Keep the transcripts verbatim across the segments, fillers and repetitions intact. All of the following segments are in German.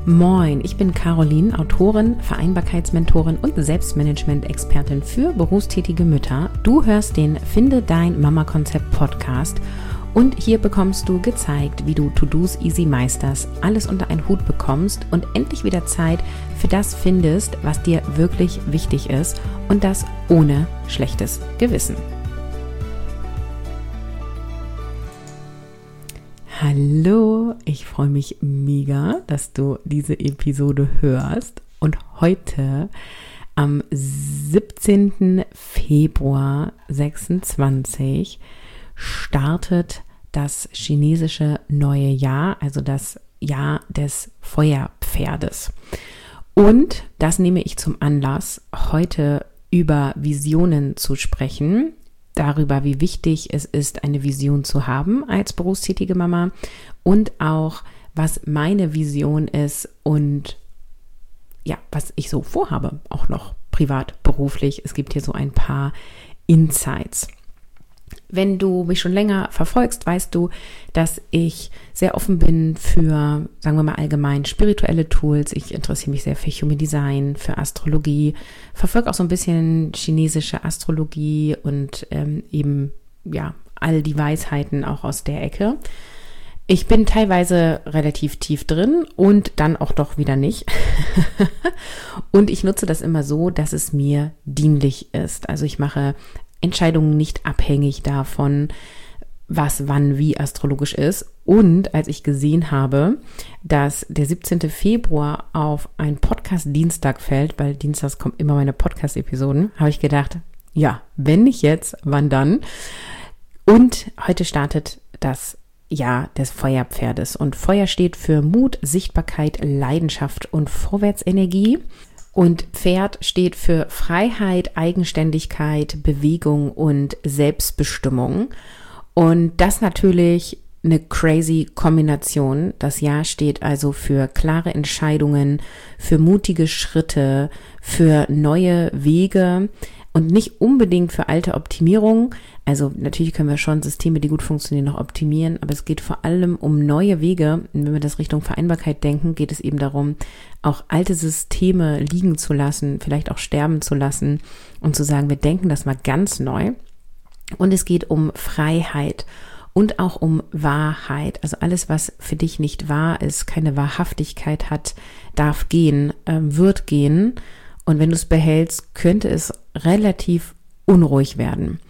Moin, ich bin Caroline, Autorin, Vereinbarkeitsmentorin und Selbstmanagement-Expertin für berufstätige Mütter. Du hörst den Finde dein Mama-Konzept Podcast und hier bekommst du gezeigt, wie du To-Dos easy meisterst, alles unter einen Hut bekommst und endlich wieder Zeit für das findest, was dir wirklich wichtig ist und das ohne schlechtes Gewissen. Hallo, ich freue mich mega, dass du diese Episode hörst und heute am siebzehnten Februar sechsundzwanzig startet das chinesische neue Jahr, also das Jahr des Feuerpferdes. Und das nehme ich zum Anlass, heute über Visionen zu sprechen, darüber, wie wichtig es ist, eine Vision zu haben als berufstätige Mama und auch, was meine Vision ist und ja, was ich so vorhabe, auch noch privat, beruflich. Es gibt hier so ein paar Insights. Wenn du mich schon länger verfolgst, weißt du, dass ich sehr offen bin für, sagen wir mal allgemein, spirituelle Tools. Ich interessiere mich sehr für Human Design, für Astrologie, verfolge auch so ein bisschen chinesische Astrologie und ähm, eben, ja, all die Weisheiten auch aus der Ecke. Ich bin teilweise relativ tief drin und dann auch doch wieder nicht. Und ich nutze das immer so, dass es mir dienlich ist. Also ich mache Entscheidungen nicht abhängig davon, was wann wie astrologisch ist. Und als ich gesehen habe, dass der siebzehnte Februar auf einen Podcast-Dienstag fällt, weil dienstags kommen immer meine Podcast-Episoden, habe ich gedacht, ja, wenn nicht jetzt, wann dann? Und heute startet das Jahr des Feuerpferdes. Und Feuer steht für Mut, Sichtbarkeit, Leidenschaft und Vorwärtsenergie. Und Pferd steht für Freiheit, Eigenständigkeit, Bewegung und Selbstbestimmung. Und das natürlich eine crazy Kombination. Das Jahr steht also für klare Entscheidungen, für mutige Schritte, für neue Wege und nicht unbedingt für alte Optimierungen. Also natürlich können wir schon Systeme, die gut funktionieren, noch optimieren, aber es geht vor allem um neue Wege. Und wenn wir das Richtung Vereinbarkeit denken, geht es eben darum, auch alte Systeme liegen zu lassen, vielleicht auch sterben zu lassen und zu sagen, wir denken das mal ganz neu. Und es geht um Freiheit und auch um Wahrheit. Also alles, was für dich nicht wahr ist, keine Wahrhaftigkeit hat, darf gehen, ähm, wird gehen. Und wenn du es behältst, könnte es relativ unruhig werden.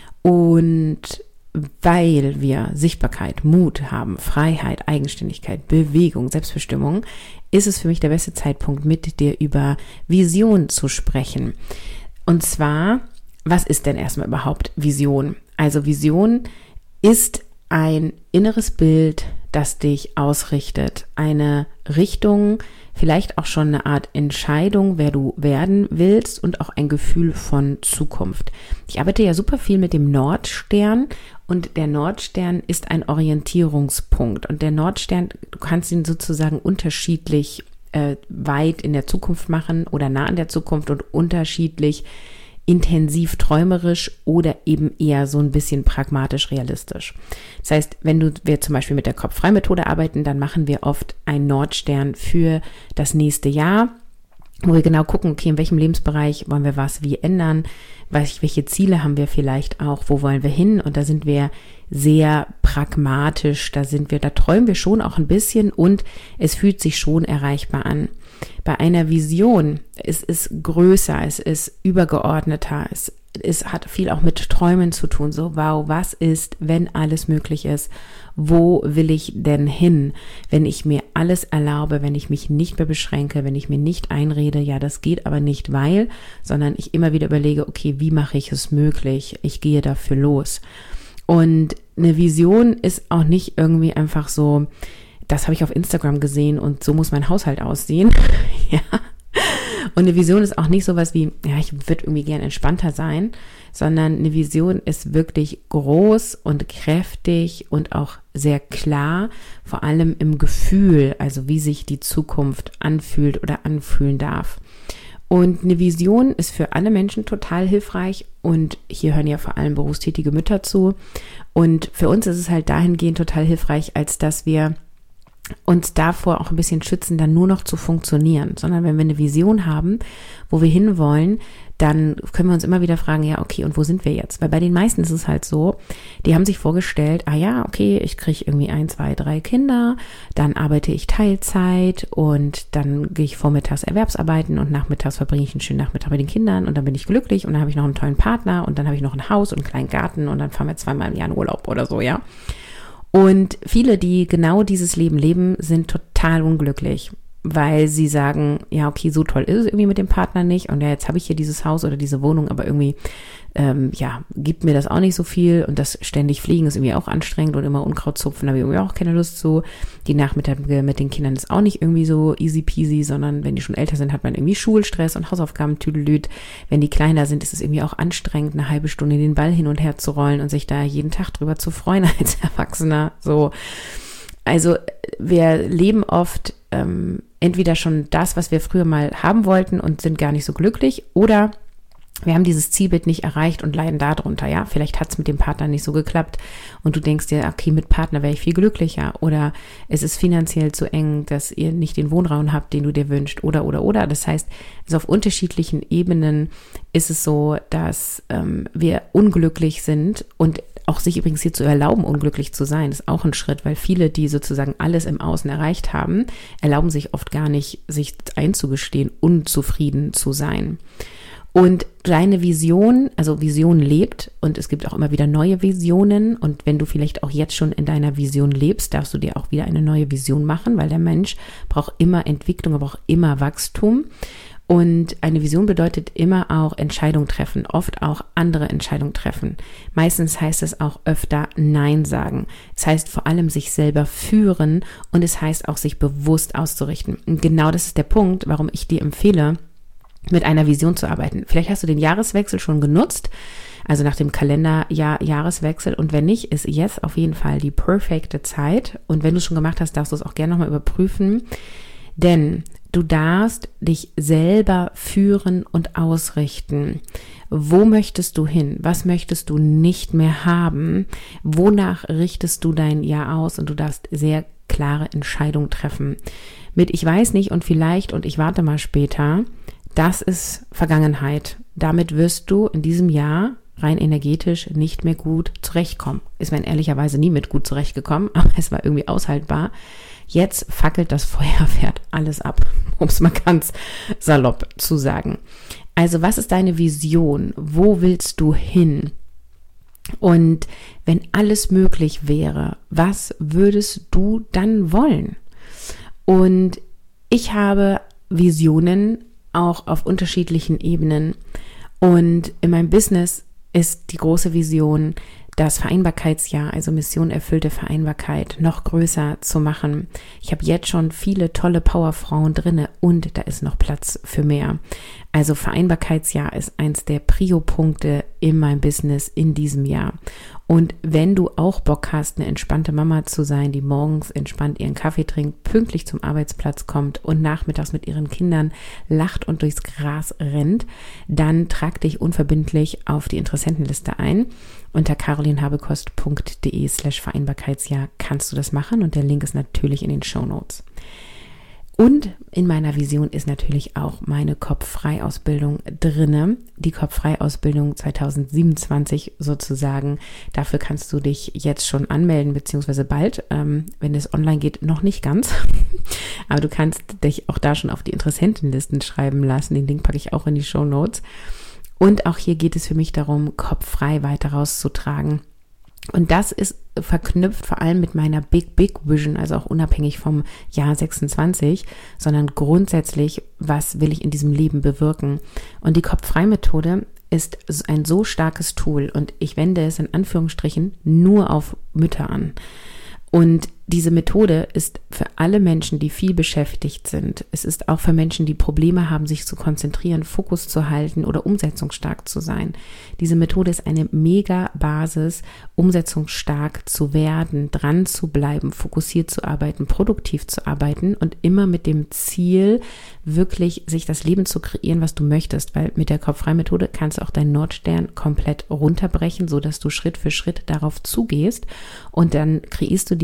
Und weil wir Sichtbarkeit, Mut haben, Freiheit, Eigenständigkeit, Bewegung, Selbstbestimmung, ist es für mich der beste Zeitpunkt, mit dir über Vision zu sprechen. Und zwar, was ist denn erstmal überhaupt Vision? Also Vision ist ein inneres Bild, das dich ausrichtet, eine Richtung, vielleicht auch schon eine Art Entscheidung, wer du werden willst und auch ein Gefühl von Zukunft. Ich arbeite ja super viel mit dem Nordstern und der Nordstern ist ein Orientierungspunkt und der Nordstern, du kannst ihn sozusagen unterschiedlich äh, weit in der Zukunft machen oder nah in der Zukunft und unterschiedlich intensiv träumerisch oder eben eher so ein bisschen pragmatisch realistisch. Das heißt, wenn du, wir zum Beispiel mit der Kopf-frei-Methode arbeiten, dann machen wir oft einen Nordstern für das nächste Jahr, wo wir genau gucken, okay, in welchem Lebensbereich wollen wir was wie ändern, welche Ziele haben wir vielleicht auch, wo wollen wir hin, und da sind wir sehr pragmatisch, da sind wir, da träumen wir schon auch ein bisschen und es fühlt sich schon erreichbar an. Bei einer Vision, es ist größer, es ist übergeordneter, es, es hat viel auch mit Träumen zu tun, so wow, was ist, wenn alles möglich ist, wo will ich denn hin, wenn ich mir alles erlaube, wenn ich mich nicht mehr beschränke, wenn ich mir nicht einrede, ja, das geht aber nicht, weil, sondern ich immer wieder überlege, okay, wie mache ich es möglich, ich gehe dafür los. Und eine Vision ist auch nicht irgendwie einfach so, das habe ich auf Instagram gesehen und so muss mein Haushalt aussehen. Ja. Und eine Vision ist auch nicht sowas wie, ja, ich würde irgendwie gern entspannter sein, sondern eine Vision ist wirklich groß und kräftig und auch sehr klar, vor allem im Gefühl, also wie sich die Zukunft anfühlt oder anfühlen darf. Und eine Vision ist für alle Menschen total hilfreich und hier hören ja vor allem berufstätige Mütter zu. Und für uns ist es halt dahingehend total hilfreich, als dass wir uns davor auch ein bisschen schützen, dann nur noch zu funktionieren, sondern wenn wir eine Vision haben, wo wir hinwollen, dann können wir uns immer wieder fragen, ja, okay, und wo sind wir jetzt? Weil bei den meisten ist es halt so, die haben sich vorgestellt, ah ja, okay, ich kriege irgendwie ein, zwei, drei Kinder, dann arbeite ich Teilzeit und dann gehe ich vormittags Erwerbsarbeiten und nachmittags verbringe ich einen schönen Nachmittag mit den Kindern und dann bin ich glücklich und dann habe ich noch einen tollen Partner und dann habe ich noch ein Haus und einen kleinen Garten und dann fahren wir zweimal im Jahr in Urlaub oder so, ja. Und viele, die genau dieses Leben leben, sind total unglücklich, weil sie sagen, ja, okay, so toll ist es irgendwie mit dem Partner nicht und ja, jetzt habe ich hier dieses Haus oder diese Wohnung, aber irgendwie, ähm, ja, gibt mir das auch nicht so viel und das ständig Fliegen ist irgendwie auch anstrengend und immer Unkraut zupfen, da habe ich irgendwie auch keine Lust zu. Die Nachmittage mit den Kindern ist auch nicht irgendwie so easy peasy, sondern wenn die schon älter sind, hat man irgendwie Schulstress und Hausaufgaben, Tüdelüt. Wenn die kleiner sind, ist es irgendwie auch anstrengend, eine halbe Stunde den Ball hin und her zu rollen und sich da jeden Tag drüber zu freuen als Erwachsener, so. Also wir leben oft ähm, entweder schon das, was wir früher mal haben wollten und sind gar nicht so glücklich, oder wir haben dieses Zielbild nicht erreicht und leiden darunter, ja. Vielleicht hat es mit dem Partner nicht so geklappt und du denkst dir, okay, mit Partner wäre ich viel glücklicher, oder es ist finanziell zu eng, dass ihr nicht den Wohnraum habt, den du dir wünschst, oder, oder, oder. Das heißt, also auf unterschiedlichen Ebenen ist es so, dass ähm, wir unglücklich sind, und auch sich übrigens hier zu erlauben, unglücklich zu sein, ist auch ein Schritt, weil viele, die sozusagen alles im Außen erreicht haben, erlauben sich oft gar nicht, sich einzugestehen, unzufrieden zu sein. Und deine Vision, also Vision lebt, und es gibt auch immer wieder neue Visionen, und wenn du vielleicht auch jetzt schon in deiner Vision lebst, darfst du dir auch wieder eine neue Vision machen, weil der Mensch braucht immer Entwicklung, er braucht immer Wachstum. Und eine Vision bedeutet immer auch Entscheidungen treffen, oft auch andere Entscheidungen treffen. Meistens heißt es auch öfter Nein sagen. Es heißt vor allem sich selber führen, und es heißt auch sich bewusst auszurichten. Und genau das ist der Punkt, warum ich dir empfehle, mit einer Vision zu arbeiten. Vielleicht hast du den Jahreswechsel schon genutzt, also nach dem Kalenderjahr Jahreswechsel, und wenn nicht, ist jetzt auf jeden Fall die perfekte Zeit. Und wenn du es schon gemacht hast, darfst du es auch gerne nochmal überprüfen, denn du darfst dich selber führen und ausrichten. Wo möchtest du hin? Was möchtest du nicht mehr haben? Wonach richtest du dein Jahr aus? Und du darfst sehr klare Entscheidungen treffen. Mit ich weiß nicht und vielleicht und ich warte mal später, das ist Vergangenheit. Damit wirst du in diesem Jahr rein energetisch nicht mehr gut zurechtkommen. Ist man ehrlicherweise nie mit gut zurechtgekommen, aber es war irgendwie aushaltbar. Jetzt fackelt das Feuerwerk alles ab, um es mal ganz salopp zu sagen. Also was ist deine Vision? Wo willst du hin? Und wenn alles möglich wäre, was würdest du dann wollen? Und ich habe Visionen auch auf unterschiedlichen Ebenen. Und in meinem Business ist die große Vision, das Vereinbarkeitsjahr, also Mission erfüllte Vereinbarkeit, noch größer zu machen. Ich habe jetzt schon viele tolle Powerfrauen drinne, und da ist noch Platz für mehr. Also Vereinbarkeitsjahr ist eins der Prio-Punkte in meinem Business in diesem Jahr. Und wenn du auch Bock hast, eine entspannte Mama zu sein, die morgens entspannt ihren Kaffee trinkt, pünktlich zum Arbeitsplatz kommt und nachmittags mit ihren Kindern lacht und durchs Gras rennt, dann trag dich unverbindlich auf die Interessentenliste ein. Unter carolinhabekost.de slash Vereinbarkeitsjahr kannst du das machen, und der Link ist natürlich in den Shownotes. Und in meiner Vision ist natürlich auch meine Kopffrei-Ausbildung drinne, die Kopffrei-Ausbildung zwanzig siebenundzwanzig sozusagen. Dafür kannst du dich jetzt schon anmelden, beziehungsweise bald, ähm, wenn es online geht, noch nicht ganz. Aber du kannst dich auch da schon auf die Interessentenlisten schreiben lassen. Den Link packe ich auch in die Shownotes. Und auch hier geht es für mich darum, kopffrei weiter rauszutragen. Und das ist verknüpft vor allem mit meiner Big, Big Vision, also auch unabhängig vom Jahr sechsundzwanzig, sondern grundsätzlich, was will ich in diesem Leben bewirken? Und die Kopffrei-Methode ist ein so starkes Tool, und ich wende es in Anführungsstrichen nur auf Mütter an. Und diese Methode ist für alle Menschen, die viel beschäftigt sind. Es ist auch für Menschen, die Probleme haben, sich zu konzentrieren, Fokus zu halten oder umsetzungsstark zu sein. Diese Methode ist eine mega Basis, umsetzungsstark zu werden, dran zu bleiben, fokussiert zu arbeiten, produktiv zu arbeiten und immer mit dem Ziel, wirklich sich das Leben zu kreieren, was du möchtest. Weil mit der Kopffrei-Methode kannst du auch deinen Nordstern komplett runterbrechen, sodass du Schritt für Schritt darauf zugehst, und dann kreierst du dir von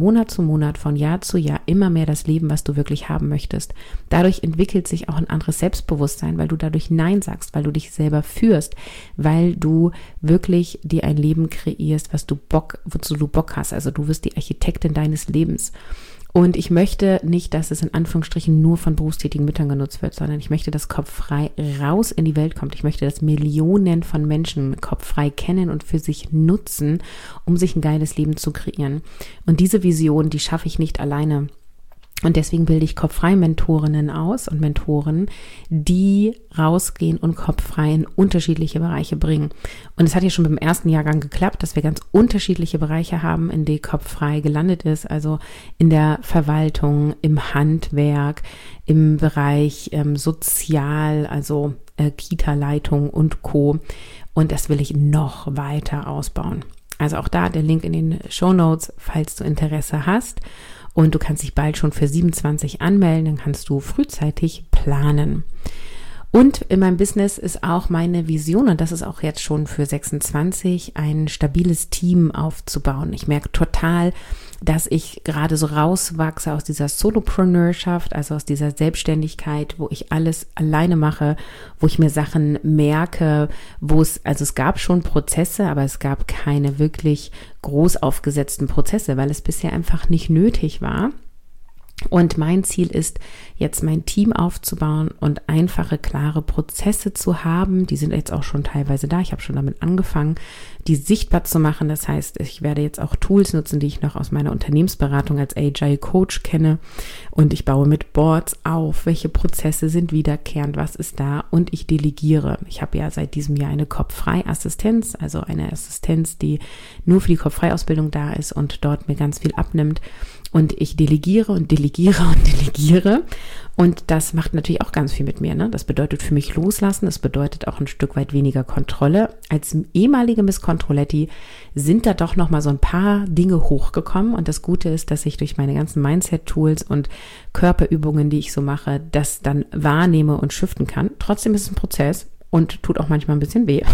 Monat zu Monat, von Jahr zu Jahr immer mehr das Leben, was du wirklich haben möchtest. Dadurch entwickelt sich auch ein anderes Selbstbewusstsein, weil du dadurch Nein sagst, weil du dich selber führst, weil du wirklich dir ein Leben kreierst, was du Bock, wozu du Bock hast. Also du wirst die Architektin deines Lebens. Und ich möchte nicht, dass es in Anführungsstrichen nur von berufstätigen Müttern genutzt wird, sondern ich möchte, dass Kopffrei raus in die Welt kommt. Ich möchte, dass Millionen von Menschen Kopffrei kennen und für sich nutzen, um sich ein geiles Leben zu kreieren. Und diese Vision, die schaffe ich nicht alleine. Und deswegen bilde ich Kopffrei-Mentorinnen aus und Mentoren, die rausgehen und kopffrei in unterschiedliche Bereiche bringen. Und es hat ja schon beim ersten Jahrgang geklappt, dass wir ganz unterschiedliche Bereiche haben, in die Kopffrei gelandet ist. Also in der Verwaltung, im Handwerk, im Bereich ähm, Sozial, also äh, Kita-Leitung und Co. Und das will ich noch weiter ausbauen. Also auch da der Link in den Shownotes, falls du Interesse hast. Und du kannst dich bald schon für siebenundzwanzig anmelden, dann kannst du frühzeitig planen. Und in meinem Business ist auch meine Vision, und das ist auch jetzt schon für sechsundzwanzig, ein stabiles Team aufzubauen. Ich merke total, dass ich gerade so rauswachse aus dieser Solopreneurship, also aus dieser Selbstständigkeit, wo ich alles alleine mache, wo ich mir Sachen merke, wo es, also es gab schon Prozesse, aber es gab keine wirklich groß aufgesetzten Prozesse, weil es bisher einfach nicht nötig war. Und mein Ziel ist, jetzt mein Team aufzubauen und einfache, klare Prozesse zu haben. Die sind jetzt auch schon teilweise da. Ich habe schon damit angefangen, die sichtbar zu machen. Das heißt, ich werde jetzt auch Tools nutzen, die ich noch aus meiner Unternehmensberatung als Agile Coach kenne. Und ich baue mit Boards auf, welche Prozesse sind wiederkehrend, was ist da. Und ich delegiere. Ich habe ja seit diesem Jahr eine Kopffrei-Assistenz, also eine Assistenz, die nur für die Kopffrei-Ausbildung da ist und dort mir ganz viel abnimmt. Und ich delegiere und delegiere und delegiere. Und das macht natürlich auch ganz viel mit mir. Ne? Das bedeutet für mich loslassen. Das bedeutet auch ein Stück weit weniger Kontrolle. Als ehemalige Miss Controletti sind da doch noch mal so ein paar Dinge hochgekommen. Und das Gute ist, dass ich durch meine ganzen Mindset-Tools und Körperübungen, die ich so mache, das dann wahrnehme und shiften kann. Trotzdem ist es ein Prozess. Und tut auch manchmal ein bisschen weh.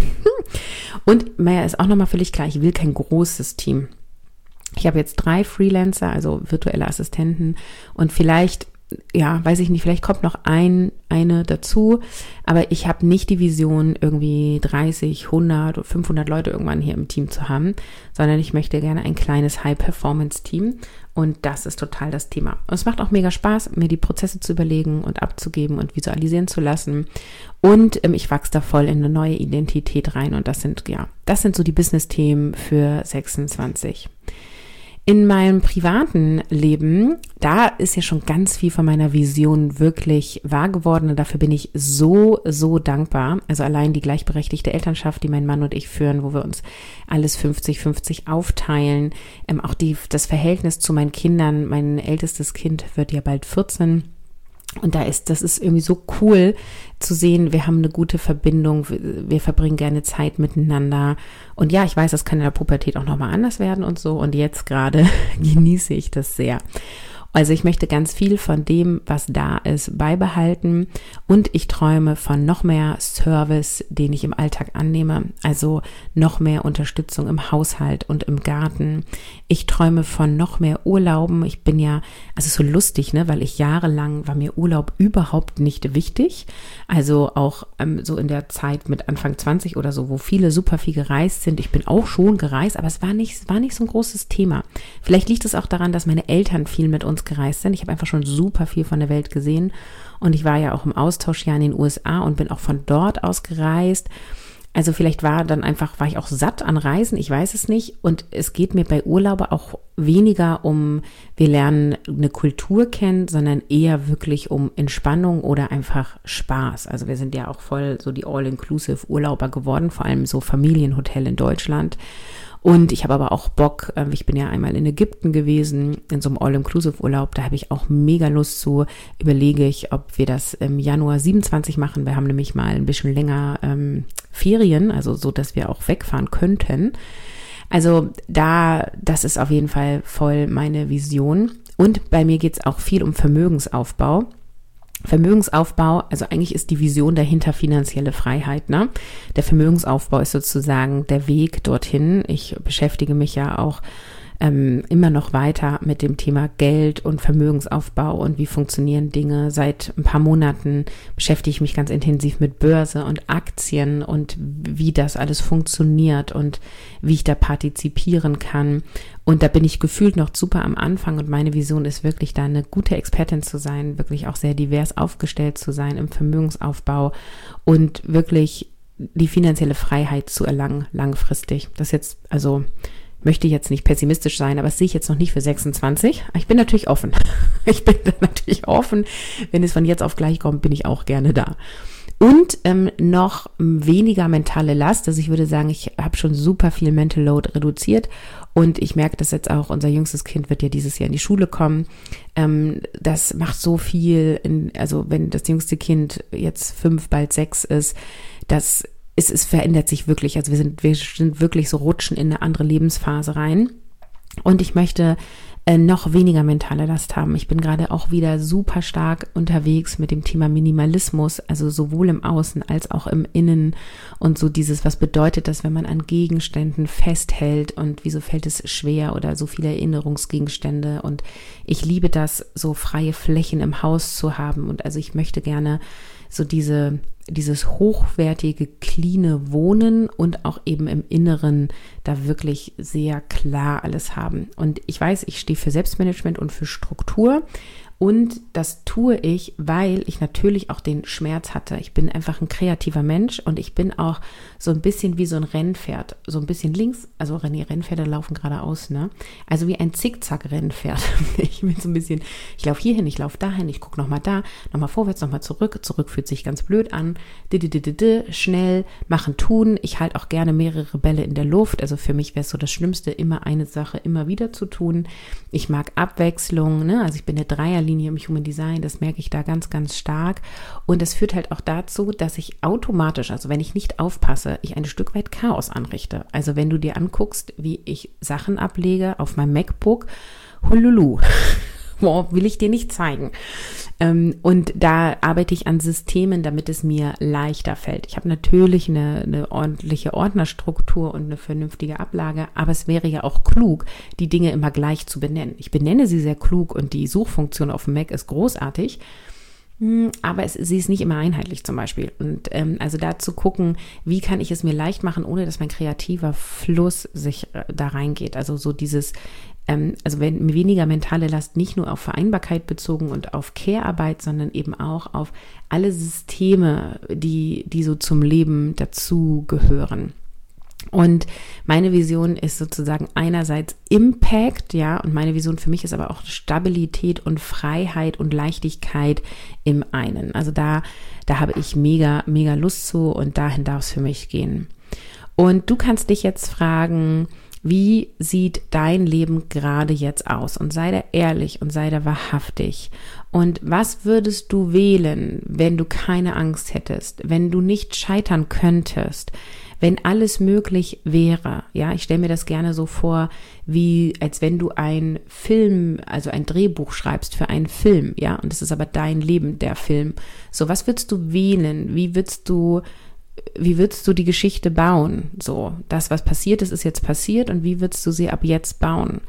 Und mir ist auch nochmal völlig klar, ich will kein großes Team. Ich habe jetzt drei Freelancer, also virtuelle Assistenten und vielleicht, ja, weiß ich nicht, vielleicht kommt noch ein, eine dazu, aber ich habe nicht die Vision, irgendwie dreißig, hundert oder fünfhundert Leute irgendwann hier im Team zu haben, sondern ich möchte gerne ein kleines High-Performance-Team und das ist total das Thema. Und es macht auch mega Spaß, mir die Prozesse zu überlegen und abzugeben und visualisieren zu lassen und ähm, ich wachse da voll in eine neue Identität rein und das sind, ja, das sind so die Business-Themen für sechsundzwanzig. In meinem privaten Leben, da ist ja schon ganz viel von meiner Vision wirklich wahr geworden und dafür bin ich so, so dankbar. Also allein die gleichberechtigte Elternschaft, die mein Mann und ich führen, wo wir uns alles fünfzig fünfzig aufteilen. Ähm, auch die, das Verhältnis zu meinen Kindern, mein ältestes Kind wird ja bald vierzehn. Und da ist, das ist irgendwie so cool zu sehen, wir haben eine gute Verbindung, wir verbringen gerne Zeit miteinander. Und ja, ich weiß, das kann in der Pubertät auch nochmal anders werden und so. Und jetzt gerade genieße ich das sehr. Also ich möchte ganz viel von dem, was da ist, beibehalten und ich träume von noch mehr Service, den ich im Alltag annehme, also noch mehr Unterstützung im Haushalt und im Garten. Ich träume von noch mehr Urlauben. Ich bin ja, also so lustig, ne, weil ich jahrelang war mir Urlaub überhaupt nicht wichtig. Also auch ähm, so in der Zeit mit Anfang zwanzig oder so, wo viele super viel gereist sind. Ich bin auch schon gereist, aber es war nicht, war nicht so ein großes Thema. Vielleicht liegt es auch daran, dass meine Eltern viel mit uns gereist sind. Ich habe einfach schon super viel von der Welt gesehen und ich war ja auch im Austauschjahr in den U S A und bin auch von dort aus gereist. Also vielleicht war dann einfach, war ich auch satt an Reisen, ich weiß es nicht. Und es geht mir bei Urlaube auch weniger um, wir lernen eine Kultur kennen, sondern eher wirklich um Entspannung oder einfach Spaß. Also wir sind ja auch voll so die All-Inclusive-Urlauber geworden, vor allem so Familienhotel in Deutschland. Und ich habe aber auch Bock, ich bin ja einmal in Ägypten gewesen, in so einem All-Inclusive-Urlaub, da habe ich auch mega Lust zu, überlege ich, ob wir das im Januar siebenundzwanzig machen. Wir haben nämlich mal ein bisschen länger ähm, Ferien, also so, dass wir auch wegfahren könnten. Also da, das ist auf jeden Fall voll meine Vision. Und bei mir geht es auch viel um Vermögensaufbau. Vermögensaufbau, also eigentlich ist die Vision dahinter finanzielle Freiheit, ne? Der Vermögensaufbau ist sozusagen der Weg dorthin. Ich beschäftige mich ja auch ähm, immer noch weiter mit dem Thema Geld und Vermögensaufbau und wie funktionieren Dinge. Seit ein paar Monaten beschäftige ich mich ganz intensiv mit Börse und Aktien und wie das alles funktioniert und wie ich da partizipieren kann. Und da bin ich gefühlt noch super am Anfang und meine Vision ist wirklich, da eine gute Expertin zu sein, wirklich auch sehr divers aufgestellt zu sein im Vermögensaufbau und wirklich die finanzielle Freiheit zu erlangen langfristig. Das jetzt, also möchte ich jetzt nicht pessimistisch sein, aber das sehe ich jetzt noch nicht für sechsundzwanzig. Ich bin natürlich offen. Ich bin natürlich offen. Wenn es von jetzt auf gleich kommt, bin ich auch gerne da. Und ähm, noch weniger mentale Last. Also ich würde sagen, ich habe schon super viel Mental Load reduziert und ich merke das jetzt auch, unser jüngstes Kind wird ja dieses Jahr in die Schule kommen. Ähm, das macht so viel, in, also wenn das jüngste Kind jetzt fünf, bald sechs ist, das ist, es verändert sich wirklich. Also wir sind, wir sind wirklich so rutschen in eine andere Lebensphase rein. Und ich möchte äh, noch weniger mentale Last haben. Ich bin gerade auch wieder super stark unterwegs mit dem Thema Minimalismus, also sowohl im Außen als auch im Innen und so dieses, was bedeutet das, wenn man an Gegenständen festhält und wieso fällt es schwer oder so viele Erinnerungsgegenstände und ich liebe das, so freie Flächen im Haus zu haben und also ich möchte gerne so diese dieses hochwertige, cleane Wohnen und auch eben im Inneren da wirklich sehr klar alles haben. Und ich weiß, ich stehe für Selbstmanagement und für Struktur und das tue ich, weil ich natürlich auch den Schmerz hatte. Ich bin einfach ein kreativer Mensch und ich bin auch so ein bisschen wie so ein Rennpferd, so ein bisschen links, also René, Rennpferde laufen geradeaus, ne? Also wie ein Zickzack-Rennpferd. Ich bin so ein bisschen, ich laufe hierhin, ich laufe dahin, ich gucke nochmal da, nochmal vorwärts, nochmal zurück. Zurück fühlt sich ganz blöd an. Schnell, machen, tun. Ich halte auch gerne mehrere Bälle in der Luft. Also für mich wäre es so das Schlimmste, immer eine Sache immer wieder zu tun. Ich mag Abwechslung, ne? Also ich bin eine Dreierlinie im Human Design, das merke ich da ganz, ganz stark. Und das führt halt auch dazu, dass ich automatisch, also wenn ich nicht aufpasse, ich ein Stück weit Chaos anrichte. Also wenn du dir anguckst, wie ich Sachen ablege auf meinem MacBook, hululu. Wow, will ich dir nicht zeigen. Ähm, und da arbeite ich an Systemen, damit es mir leichter fällt. Ich habe natürlich eine, eine ordentliche Ordnerstruktur und eine vernünftige Ablage, aber es wäre ja auch klug, die Dinge immer gleich zu benennen. Ich benenne sie sehr klug und die Suchfunktion auf dem Mac ist großartig, aber es, sie ist nicht immer einheitlich zum Beispiel. Und ähm, also da zu gucken, wie kann ich es mir leicht machen, ohne dass mein kreativer Fluss sich äh, da reingeht. Also so dieses, ähm, also wenn weniger mentale Last nicht nur auf Vereinbarkeit bezogen und auf Care-Arbeit, sondern eben auch auf alle Systeme, die, die so zum Leben dazu gehören. Und meine Vision ist sozusagen einerseits Impact, ja, und meine Vision für mich ist aber auch Stabilität und Freiheit und Leichtigkeit im einen. Also da, da habe ich mega, mega Lust zu und dahin darf es für mich gehen. Und du kannst dich jetzt fragen, wie sieht dein Leben gerade jetzt aus? Und sei da ehrlich und sei da wahrhaftig. Und was würdest du wählen, wenn du keine Angst hättest, wenn du nicht scheitern könntest? Wenn alles möglich wäre, ja, ich stelle mir das gerne so vor, wie als wenn du ein Film, also ein Drehbuch schreibst für einen Film, ja, und es ist aber dein Leben, der Film. So, was würdest du wählen? Wie würdest du, wie würdest du die Geschichte bauen? So, das, was passiert ist, ist jetzt passiert und wie würdest du sie ab jetzt bauen?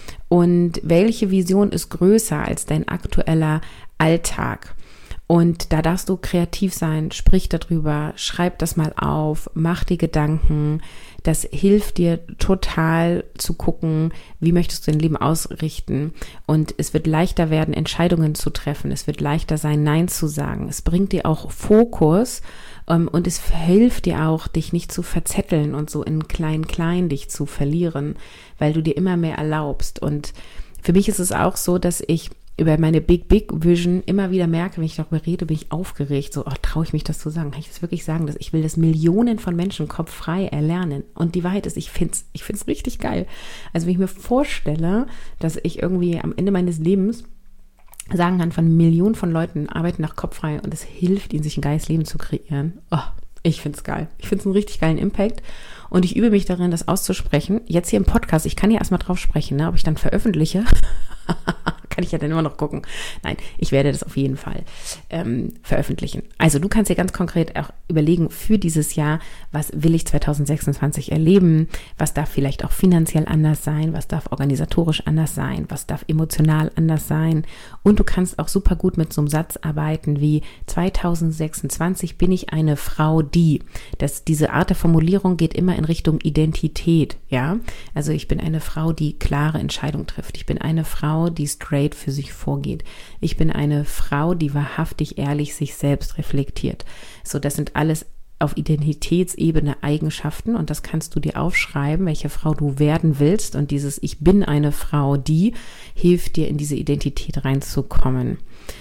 Und welche Vision ist größer als dein aktueller Alltag? Und da darfst du kreativ sein, sprich darüber, schreib das mal auf, mach dir Gedanken. Das hilft dir total zu gucken, wie möchtest du dein Leben ausrichten. Und es wird leichter werden, Entscheidungen zu treffen. Es wird leichter sein, Nein zu sagen. Es bringt dir auch Fokus um, und es hilft dir auch, dich nicht zu verzetteln und so in klein-klein dich zu verlieren, weil du dir immer mehr erlaubst. Und für mich ist es auch so, dass ich über meine Big, Big Vision immer wieder merke, wenn ich darüber rede, bin ich aufgeregt. So, oh, traue ich mich das zu sagen? Kann ich das wirklich sagen? Dass ich will, dass Millionen von Menschen kopffrei erlernen. Und die Wahrheit ist, ich finde es ich find's richtig geil. Also wenn ich mir vorstelle, dass ich irgendwie am Ende meines Lebens sagen kann, von Millionen von Leuten arbeiten nach kopffrei und es hilft ihnen, sich ein geiles Leben zu kreieren. Oh, ich finde es geil. Ich finde es einen richtig geilen Impact. Und ich übe mich darin, das auszusprechen. Jetzt hier im Podcast, ich kann ja erstmal drauf sprechen, ne, ob ich dann veröffentliche. Kann ich ja dann immer noch gucken. Nein, ich werde das auf jeden Fall ähm, veröffentlichen. Also du kannst dir ganz konkret auch überlegen für dieses Jahr, was will ich zwanzig sechsundzwanzig erleben, was darf vielleicht auch finanziell anders sein, was darf organisatorisch anders sein, was darf emotional anders sein. Und du kannst auch super gut mit so einem Satz arbeiten wie zwanzig sechsundzwanzig bin ich eine Frau, die. Das, diese Art der Formulierung geht immer in Richtung Identität, ja. Also ich bin eine Frau, die klare Entscheidungen trifft. Ich bin eine Frau, die straight für sich vorgeht. Ich bin eine Frau, die wahrhaftig ehrlich sich selbst reflektiert. So, das sind alles auf Identitätsebene Eigenschaften und das kannst du dir aufschreiben, welche Frau du werden willst, und dieses Ich bin eine Frau, die hilft dir in diese Identität reinzukommen.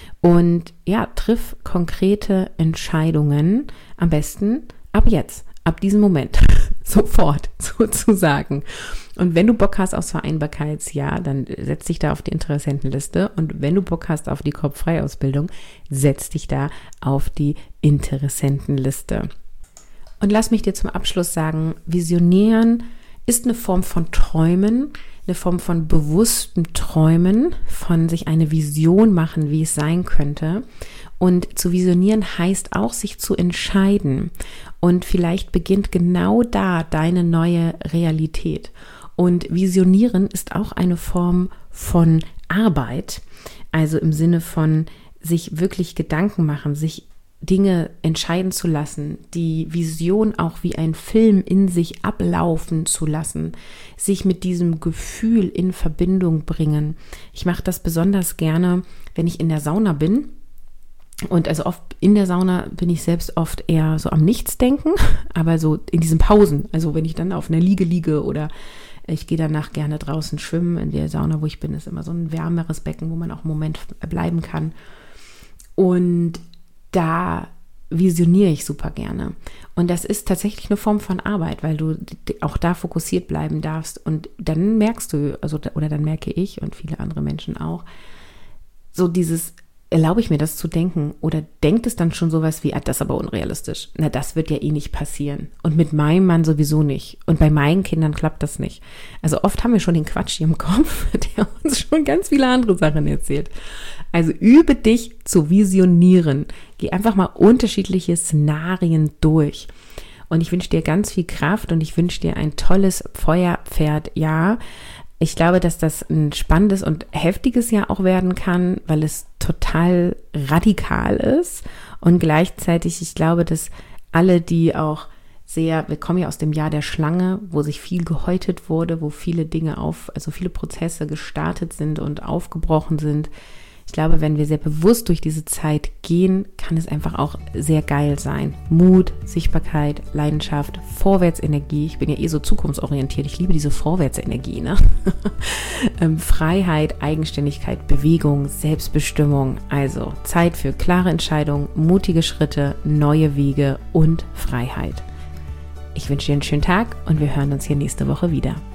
Und ja, triff konkrete Entscheidungen, am besten ab jetzt, ab diesem Moment, sofort sozusagen. Und wenn du Bock hast aufs Vereinbarkeitsjahr, dann setz dich da auf die Interessentenliste. Und wenn du Bock hast auf die Kopffrei-Ausbildung, setz dich da auf die Interessentenliste. Und lass mich dir zum Abschluss sagen, Visionieren ist eine Form von Träumen, eine Form von bewusstem Träumen, von sich eine Vision machen, wie es sein könnte. Und zu visionieren heißt auch, sich zu entscheiden. Und vielleicht beginnt genau da deine neue Realität. Und Visionieren ist auch eine Form von Arbeit, also im Sinne von sich wirklich Gedanken machen, sich Dinge entscheiden zu lassen, die Vision auch wie ein Film in sich ablaufen zu lassen, sich mit diesem Gefühl in Verbindung bringen. Ich mache das besonders gerne, wenn ich in der Sauna bin. Und also oft in der Sauna bin ich selbst oft eher so am Nichtsdenken, aber so in diesen Pausen, also wenn ich dann auf einer Liege liege oder ich gehe danach gerne draußen schwimmen. In der Sauna, wo ich bin, ist immer so ein wärmeres Becken, wo man auch einen Moment bleiben kann. Und da visioniere ich super gerne. Und das ist tatsächlich eine Form von Arbeit, weil du auch da fokussiert bleiben darfst. Und dann merkst du, also oder dann merke ich und viele andere Menschen auch, so dieses, erlaube ich mir das zu denken, oder denkt es dann schon sowas wie, ah, das ist aber unrealistisch. Na, das wird ja eh nicht passieren. Und mit meinem Mann sowieso nicht. Und bei meinen Kindern klappt das nicht. Also oft haben wir schon den Quatsch hier im Kopf, der uns schon ganz viele andere Sachen erzählt. Also übe dich zu visionieren. Geh einfach mal unterschiedliche Szenarien durch. Und ich wünsche dir ganz viel Kraft und ich wünsche dir ein tolles Feuerpferd-Jahr. Ich glaube, dass das ein spannendes und heftiges Jahr auch werden kann, weil es total radikal ist. Und gleichzeitig, ich glaube, dass alle, die auch sehr, wir kommen ja aus dem Jahr der Schlange, wo sich viel gehäutet wurde, wo viele Dinge auf, also viele Prozesse gestartet sind und aufgebrochen sind. Ich glaube, wenn wir sehr bewusst durch diese Zeit gehen, kann es einfach auch sehr geil sein. Mut, Sichtbarkeit, Leidenschaft, Vorwärtsenergie. Ich bin ja eh so zukunftsorientiert. Ich liebe diese Vorwärtsenergie, ne? ähm, Freiheit, Eigenständigkeit, Bewegung, Selbstbestimmung. Also Zeit für klare Entscheidungen, mutige Schritte, neue Wege und Freiheit. Ich wünsche dir einen schönen Tag und wir hören uns hier nächste Woche wieder.